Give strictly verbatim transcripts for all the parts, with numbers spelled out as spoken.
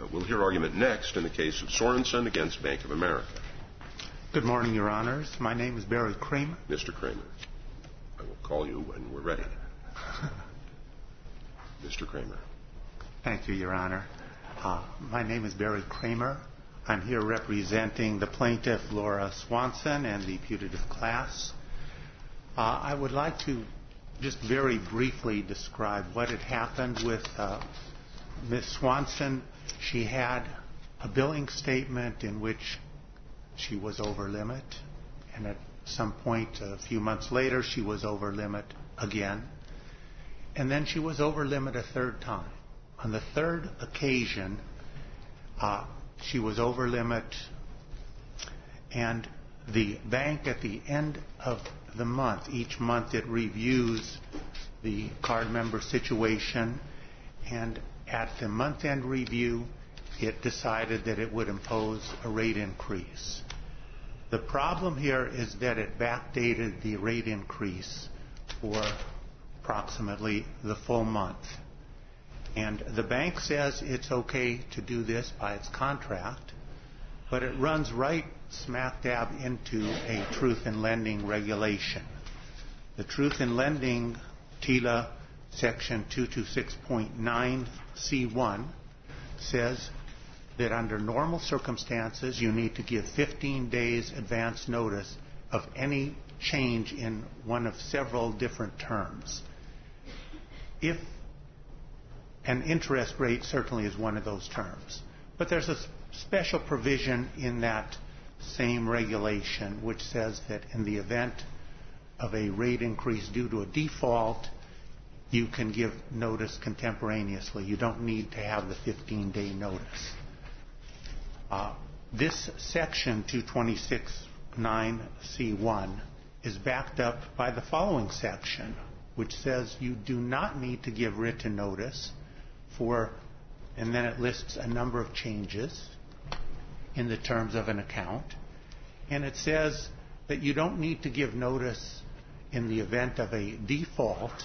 We'll hear argument next in the case of Sorensen against Bank of America. Good morning, Your Honors. My name is Barry Kramer. Mister Kramer, I will call you when we're ready. Mister Kramer. Thank you, Your Honor. Uh, my name is Barry Kramer. I'm here representing the plaintiff, Laura Swanson, and the putative class. Uh, I would like to just very briefly describe what had happened with uh, Miz Swanson. She had a billing statement in which she was over limit, and at some point a few months later she was over limit again, and then she was over limit a third time. On the third occasion, uh, she was over limit, and the bank at the end of the month, each month it reviews the card member situation, and at the month-end review it decided that it would impose a rate increase. The problem here is that it backdated the rate increase for approximately the full month. And the bank says it's okay to do this by its contract, but it runs right smack dab into a truth in lending regulation. The truth in lending, T I L A section two twenty-six point nine C one, says that under normal circumstances you need to give fifteen days advance notice of any change in one of several different terms. If an interest rate certainly is one of those terms, but there's a special provision in that same regulation which says that in the event of a rate increase due to a default, you can give notice contemporaneously. You don't need to have the fifteen-day notice. Uh, this section two twenty-six point nine C one is backed up by the following section, which says you do not need to give written notice for, and then it lists a number of changes in the terms of an account, and it says that you don't need to give notice in the event of a default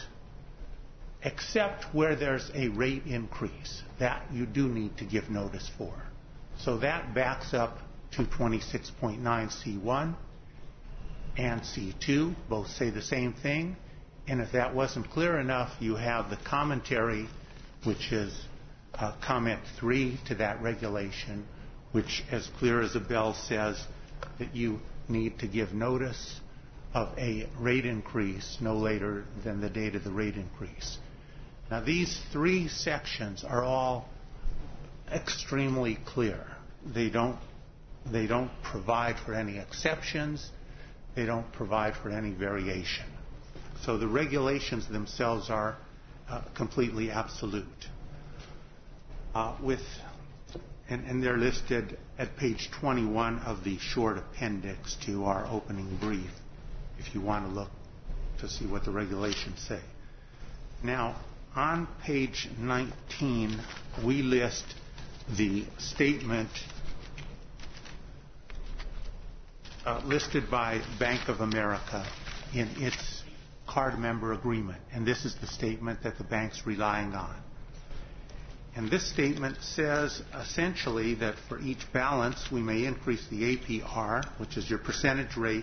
except where there's a rate increase. That you do need to give notice for. So that backs up two twenty-six point nine C one and C two. Both say the same thing. And if that wasn't clear enough, you have the commentary, which is uh, comment three to that regulation, which as clear as a bell says that you need to give notice of a rate increase no later than the date of the rate increase. Now these three sections are all extremely clear. They don't, they don't provide for any exceptions. They don't provide for any variation. So the regulations themselves are uh, completely absolute. Uh, with, and, and they're listed at page twenty-one of the short appendix to our opening brief, if you want to look to see what the regulations say. Now, on page nineteen, we list the statement uh, listed by Bank of America in its card member agreement. And this is the statement that the bank's relying on. And this statement says essentially that for each balance we may increase the A P R, which is your percentage rate,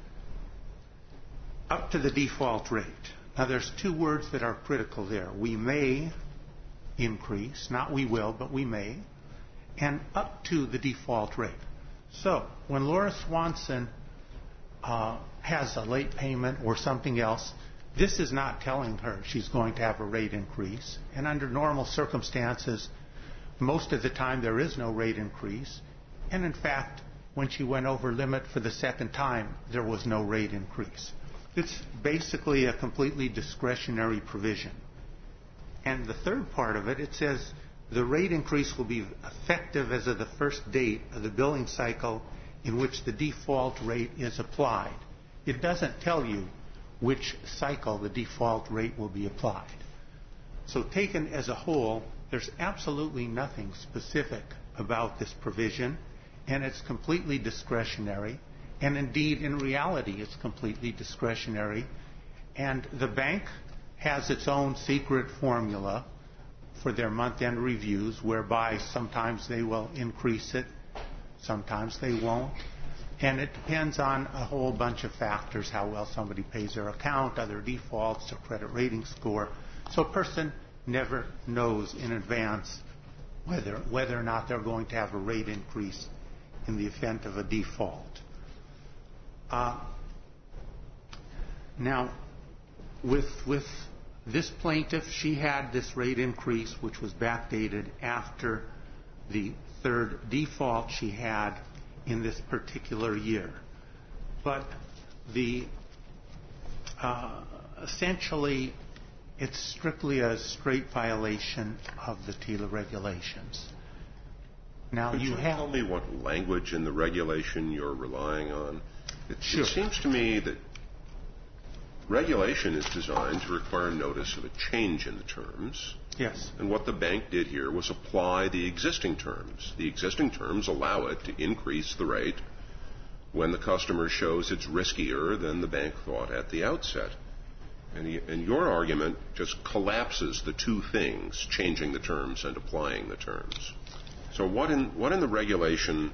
up to the default rate. Now there's two words that are critical there. We may increase, not we will, but we may, and up to the default rate. So when Laura Swanson uh, has a late payment or something else, this is not telling her she's going to have a rate increase. And under normal circumstances, most of the time there is no rate increase. And in fact, when she went over limit for the second time, there was no rate increase. It's basically a completely discretionary provision. And the third part of it, it says the rate increase will be effective as of the first date of the billing cycle in which the default rate is applied. It doesn't tell you which cycle the default rate will be applied. So taken as a whole, there's absolutely nothing specific about this provision, and it's completely discretionary. And indeed, in reality, it's completely discretionary. And the bank has its own secret formula for their month-end reviews, whereby sometimes they will increase it, sometimes they won't. And it depends on a whole bunch of factors, how well somebody pays their account, other defaults, their credit rating score. So a person never knows in advance whether, whether or not they're going to have a rate increase in the event of a default. Uh, now, with, with this plaintiff, she had this rate increase, which was backdated after the third default she had in this particular year. But the uh, essentially, it's strictly a straight violation of the TILA regulations. Now, Could you, you have tell me what language in the regulation you're relying on? It, Sure. it seems to me that regulation is designed to require notice of a change in the terms. Yes. And what the bank did here was apply the existing terms. The existing terms allow it to increase the rate when the customer shows it's riskier than the bank thought at the outset. And, he, and your argument just collapses the two things, changing the terms and applying the terms. So what in, what in the regulation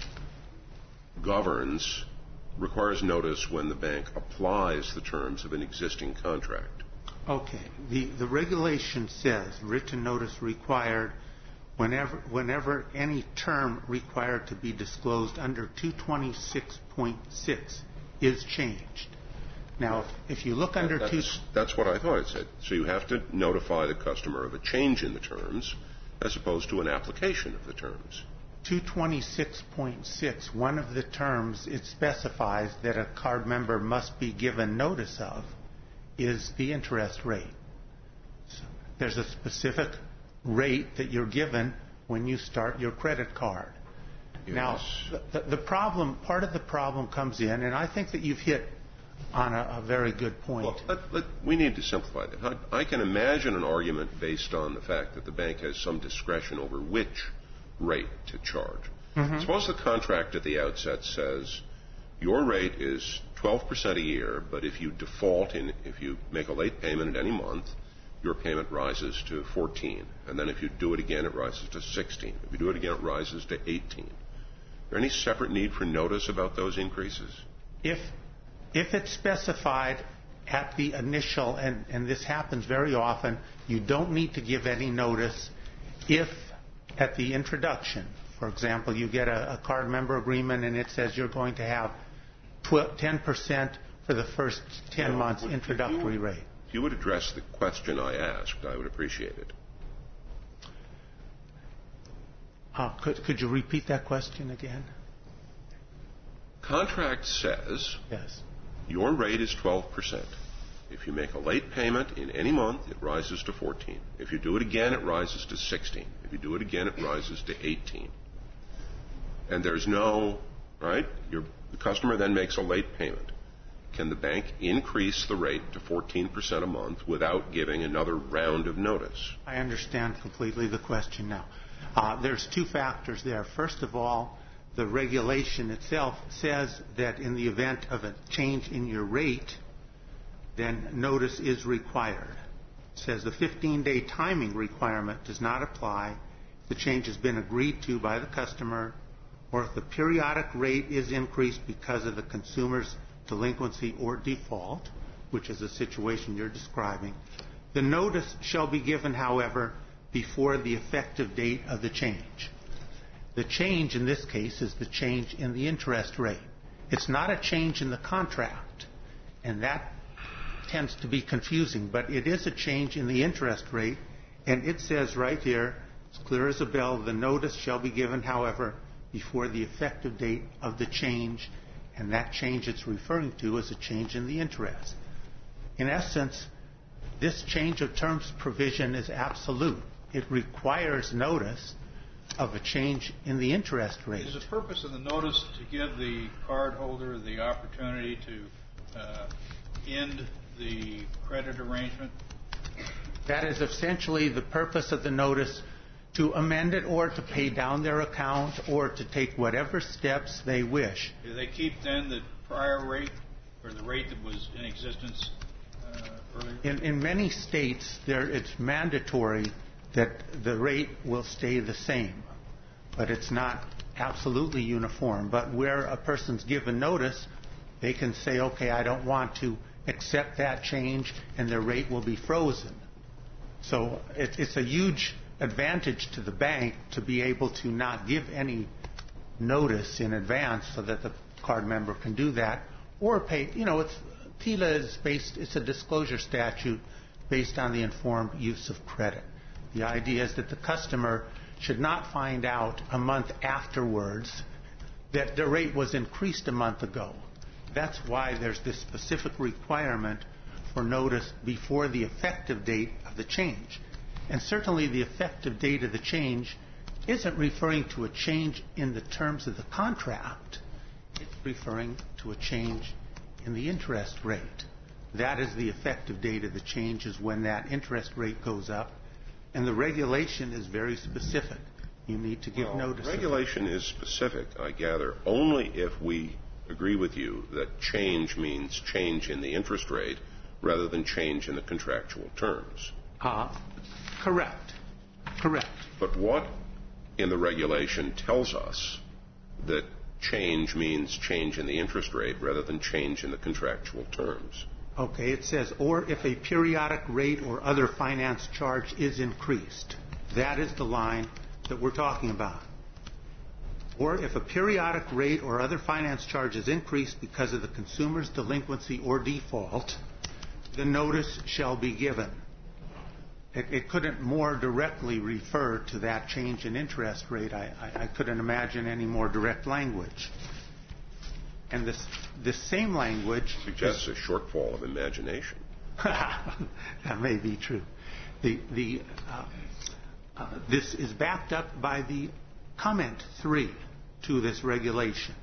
governs, requires notice when the bank applies the terms of an existing contract? Okay. The, the regulation says written notice required whenever, whenever any term required to be disclosed under two twenty-six point six is changed. Now, if, if you look under that's, two... That's what I thought it said. So you have to notify the customer of a change in the terms as opposed to an application of the terms. two twenty-six point six, one of the terms it specifies that a card member must be given notice of is the interest rate. So there's a specific rate that you're given when you start your credit card. Yes. Now, the, the problem, part of the problem comes in, and I think that you've hit on a, a very good point. Well, let, let, we need to simplify that. I, I can imagine an argument based on the fact that the bank has some discretion over which rate to charge. Mm-hmm. Suppose the contract at the outset says your rate is twelve percent a year, but if you default in, if you make a late payment at any month, your payment rises to fourteen. And then if you do it again, it rises to sixteen. If you do it again, it rises to eighteen. Is there any separate need for notice about those increases? If If it's specified at the initial, and, and this happens very often, you don't need to give any notice if at the introduction, for example, you get a, a card member agreement and it says you're going to have ten percent for the first ten No, months if introductory you, rate. If you would address the question I asked, I would appreciate it. Uh, could, could you repeat that question again? Contract says Yes. your rate is twelve percent. If you make a late payment in any month, it rises to fourteen. If you do it again, it rises to sixteen. If you do it again, it rises to eighteen. And there's no, right? Your, the customer then makes a late payment. Can the bank increase the rate to fourteen percent a month without giving another round of notice? I understand completely the question now. Uh, there's two factors there. First of all, the regulation itself says that in the event of a change in your rate, then notice is required. It says the fifteen-day timing requirement does not apply if the change has been agreed to by the customer or if the periodic rate is increased because of the consumer's delinquency or default, which is the situation you're describing. The notice shall be given, however, before the effective date of the change. The change in this case is the change in the interest rate. It's not a change in the contract, and that tends to be confusing, but it is a change in the interest rate, and it says right here, it's clear as a bell, the notice shall be given, however, before the effective date of the change, and that change it's referring to is a change in the interest. In essence, this change of terms provision is absolute. It requires notice of a change in the interest rate. Is the purpose of the notice to give the cardholder the opportunity to uh, end the credit arrangement? That is essentially the purpose of the notice, to amend it or to pay down their account or to take whatever steps they wish. Do they keep then the prior rate or the rate that was in existence uh, earlier? In, in many states, there, it's mandatory that the rate will stay the same, but it's not absolutely uniform. But where a person's given notice, they can say, okay, I don't want to accept that change, and their rate will be frozen. So it, it's a huge advantage to the bank to be able to not give any notice in advance so that the card member can do that, or pay, you know, it's, T I L A is based, it's a disclosure statute based on the informed use of credit. The idea is that the customer should not find out a month afterwards that their rate was increased a month ago. That's why there's this specific requirement for notice before the effective date of the change. And certainly the effective date of the change isn't referring to a change in the terms of the contract. It's referring to a change in the interest rate. That is the effective date of the change, is when that interest rate goes up. And the regulation is very specific. You need to give well, notice. Regulation is specific, I gather, only if we agree with you that change means change in the interest rate rather than change in the contractual terms. Uh, correct. Correct. But what in the regulation tells us that change means change in the interest rate rather than change in the contractual terms? Okay, it says, or if a periodic rate or other finance charge is increased. That is the line that we're talking about. Or if a periodic rate or other finance charge is increased because of the consumer's delinquency or default, the notice shall be given. It, it couldn't more directly refer to that change in interest rate. I, I, I couldn't imagine any more direct language. And this, this same language suggests a shortfall of imagination. That may be true. The, the, uh, uh, this is backed up by the comment three to this regulation.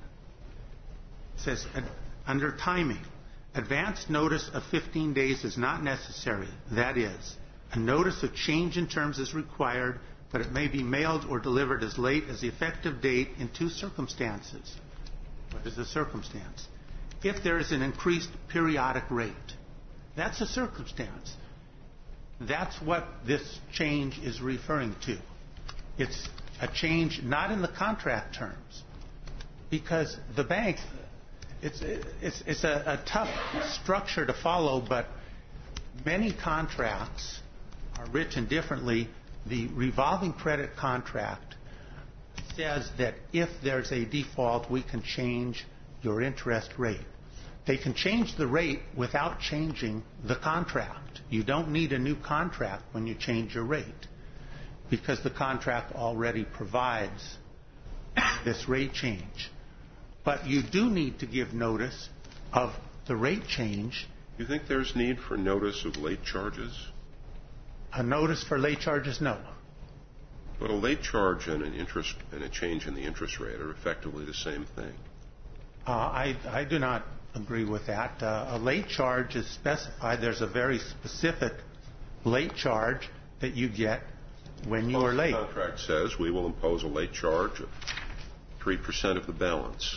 It says, uh, under timing, advance notice of fifteen days is not necessary. That is, a notice of change in terms is required, but it may be mailed or delivered as late as the effective date in two circumstances. What is the circumstance? If there is an increased periodic rate, that's a circumstance. That's what this change is referring to. It's a change not in the contract terms, because the bank, it's, it's, it's a, a tough structure to follow, but many contracts are written differently. The revolving credit contract says that if there's a default, we can change your interest rate. They can change the rate without changing the contract. You don't need a new contract when you change your rate, because the contract already provides this rate change. But you do need to give notice of the rate change. You think there's need for notice of late charges? A notice for late charges, no. But a late charge and an interest and a change in the interest rate are effectively the same thing. Uh, I, I do not agree with that. Uh, a late charge is specified. There's a very specific late charge that you get when you well, are late. The contract says we will impose a late charge of three percent of the balance.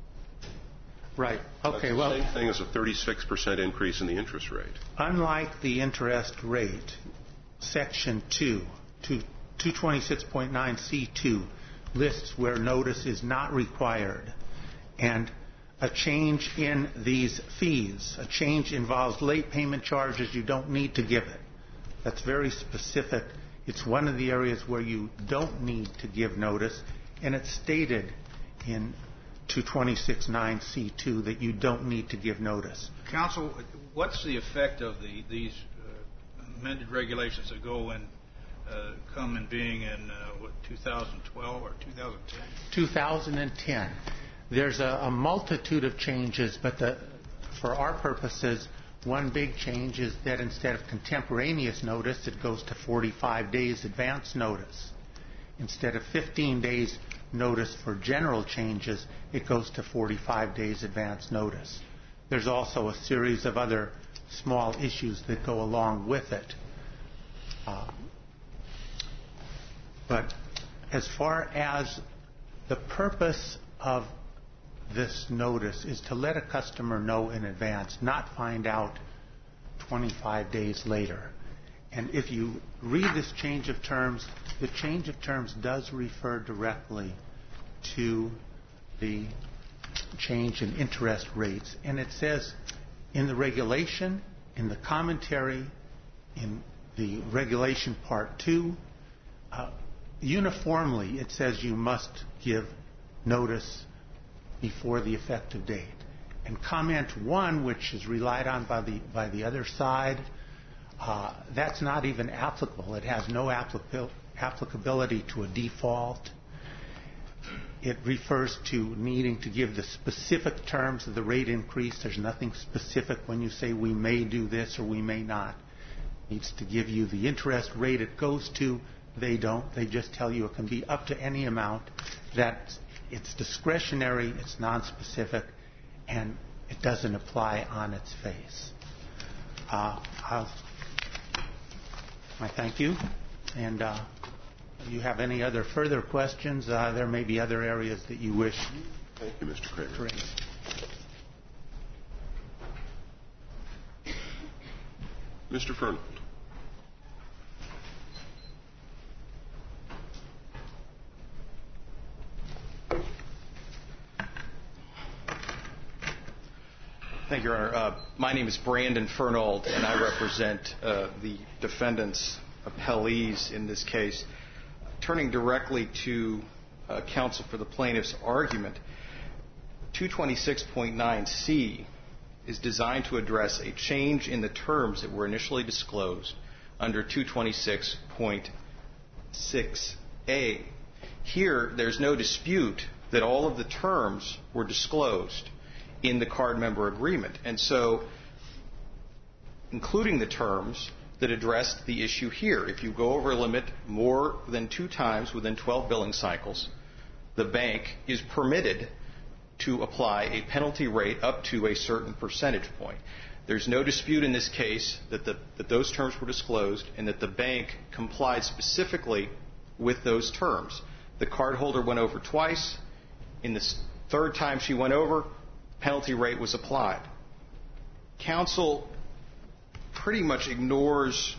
Right. Okay. That's well, the same thing as a thirty-six percent increase in the interest rate. Unlike the interest rate, Section two, two twenty-six point nine C two lists where notice is not required, and a change in these fees, a change involves late payment charges, you don't need to give it. That's very specific. It's one of the areas where you don't need to give notice, and it's stated in two twenty-six point nine C two that you don't need to give notice. Counsel, what's the effect of the, these uh, amended regulations that go in, uh, come in being in uh, what, two thousand twelve or two thousand ten? two thousand ten. There's a, a multitude of changes, but the, for our purposes, one big change is that instead of contemporaneous notice, it goes to forty-five days advance notice. Instead of fifteen days notice for general changes, it goes to forty-five days advance notice. There's also a series of other small issues that go along with it. Uh, but as far as the purpose of this notice is to let a customer know in advance, not find out twenty-five days later. And if you read this change of terms, the change of terms does refer directly to the change in interest rates. And it says in the regulation, in the commentary, in the regulation part two, uh, uniformly it says you must give notice before the effective date. And comment one, which is relied on by the by the other side, uh, that's not even applicable. It has no applica- applicability to a default. It refers to needing to give the specific terms of the rate increase. There's nothing specific when you say we may do this or we may not. It needs to give you the interest rate it goes to. They don't. They just tell you it can be up to any amount. That it's discretionary, it's nonspecific, and it doesn't apply on its face. Uh, I'll, I thank you. And uh, if you have any other further questions, uh, there may be other areas that you wish. Thank you, Mister Kramer. Great. Mister Fernald. Thank you, Your Honor. Uh, my name is Brandon Fernald, and I represent uh, the defendants, appellees in this case. Turning directly to uh, counsel for the plaintiff's argument, two twenty-six point nine C is designed to address a change in the terms that were initially disclosed under two twenty-six point six A. Here, there's no dispute that all of the terms were disclosed in the card member agreement. And so, including the terms that addressed the issue here, if you go over a limit more than two times within twelve billing cycles, the bank is permitted to apply a penalty rate up to a certain percentage point. There's no dispute in this case that, the, that those terms were disclosed and that the bank complied specifically with those terms. The cardholder went over twice. In the third time she went over, penalty rate was applied. Counsel pretty much ignores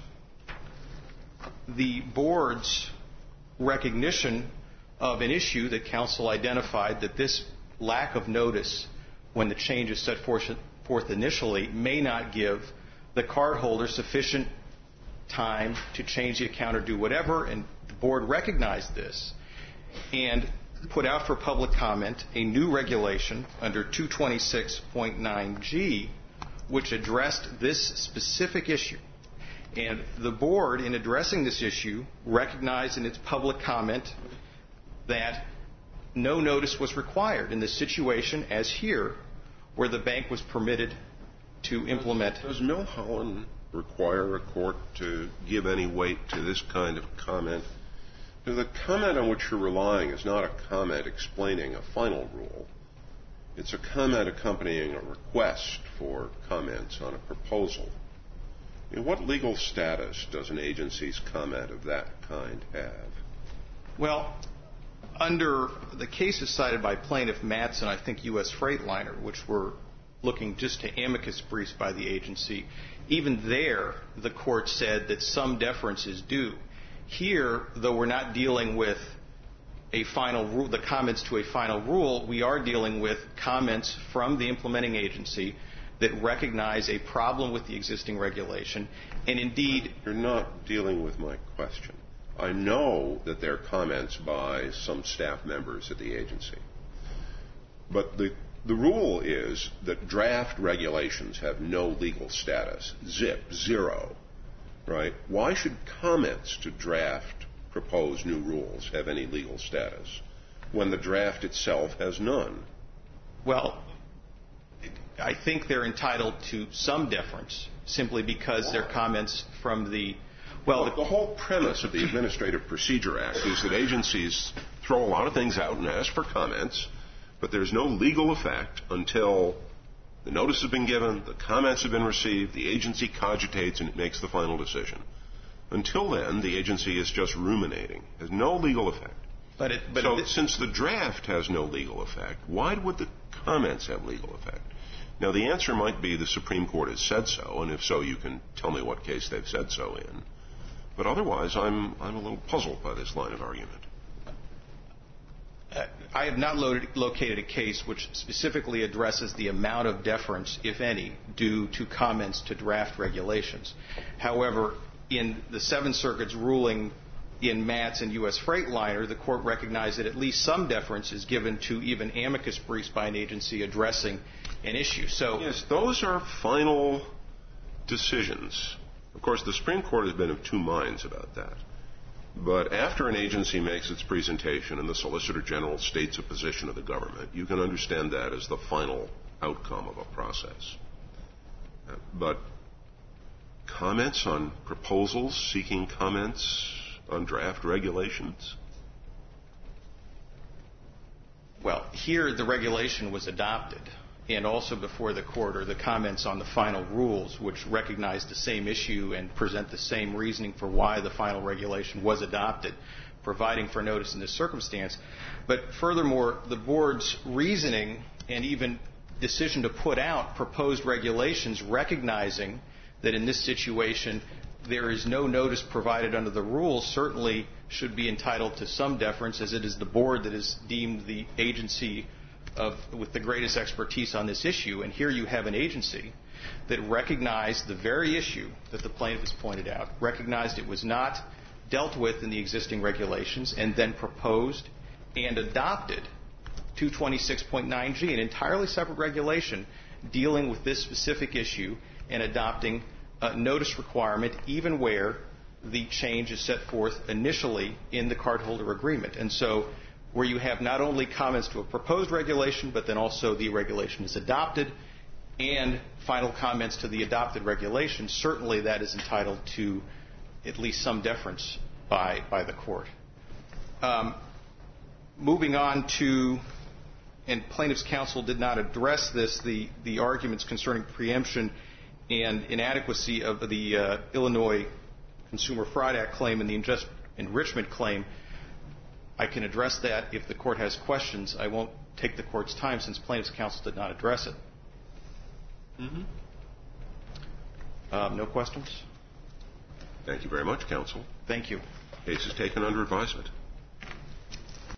the board's recognition of an issue that counsel identified, that this lack of notice when the change is set forth, forth initially may not give the cardholder sufficient time to change the account or do whatever, and the board recognized this and put out for public comment a new regulation under two twenty-six point nine G, which addressed this specific issue. And the board, in addressing this issue, recognized in its public comment that no notice was required in this situation, as here, where the bank was permitted to implement. Does Milholland require a court to give any weight to this kind of comment? The comment on which you're relying is not a comment explaining a final rule. It's a comment accompanying a request for comments on a proposal. I mean, what legal status does an agency's comment of that kind have? Well, under the cases cited by Plaintiff Mattson, I think U S Freightliner, which were looking just to amicus briefs by the agency, even there the court said that some deference is due. Here, though we're not dealing with a final rule, the comments to a final rule, we are dealing with comments from the implementing agency that recognize a problem with the existing regulation. And indeed, you're not dealing with my question. I know that there are comments by some staff members at the agency. But the, the rule is that draft regulations have no legal status. Zip, zero. Right? Why should comments to draft proposed new rules have any legal status when the draft itself has none? Well, I think they're entitled to some deference simply because they're comments from the well, well the, the whole premise of the Administrative Procedure Act is that agencies throw a lot of things out and ask for comments, but there's no legal effect until the notice has been given, the comments have been received, the agency cogitates, and it makes the final decision. Until then, the agency is just ruminating. It has no legal effect. But it, but so it, since the draft has no legal effect, why would the comments have legal effect? Now, the answer might be the Supreme Court has said so, and if so, you can tell me what case they've said so in. But otherwise, I'm, I'm a little puzzled by this line of argument. Uh, I have not loaded, located a case which specifically addresses the amount of deference, if any, due to comments to draft regulations. However, in the Seventh Circuit's ruling in Matz and U S Freightliner, the court recognized that at least some deference is given to even amicus briefs by an agency addressing an issue. So, yes, those are final decisions. Of course, the Supreme Court has been of two minds about that. But after an agency makes its presentation and the Solicitor General states a position of the government, you can understand that as the final outcome of a process. Uh, but comments on proposals, seeking comments on draft regulations? Well, here the regulation was adopted, and also before the court are the comments on the final rules, which recognize the same issue and present the same reasoning for why the final regulation was adopted, providing for notice in this circumstance. But furthermore, the board's reasoning and even decision to put out proposed regulations recognizing that in this situation there is no notice provided under the rules certainly should be entitled to some deference, as it is the board that is deemed the agency of, with the greatest expertise on this issue. And here you have an agency that recognized the very issue that the plaintiff has pointed out, recognized it was not dealt with in the existing regulations, and then proposed and adopted two twenty-six point nine G, an entirely separate regulation dealing with this specific issue and adopting a notice requirement even where the change is set forth initially in the cardholder agreement. And so where you have not only comments to a proposed regulation, but then also the regulation is adopted and final comments to the adopted regulation, certainly that is entitled to at least some deference by, by the court. Um, moving on to, and plaintiff's counsel did not address this, the, the arguments concerning preemption and inadequacy of the uh, Illinois Consumer Fraud Act claim and the unjust enrichment claim. I can address that if the court has questions. I won't take the court's time since plaintiff's counsel did not address it. Mm-hmm. Um, no questions? Thank you very much, counsel. Thank you. Case is taken under advisement.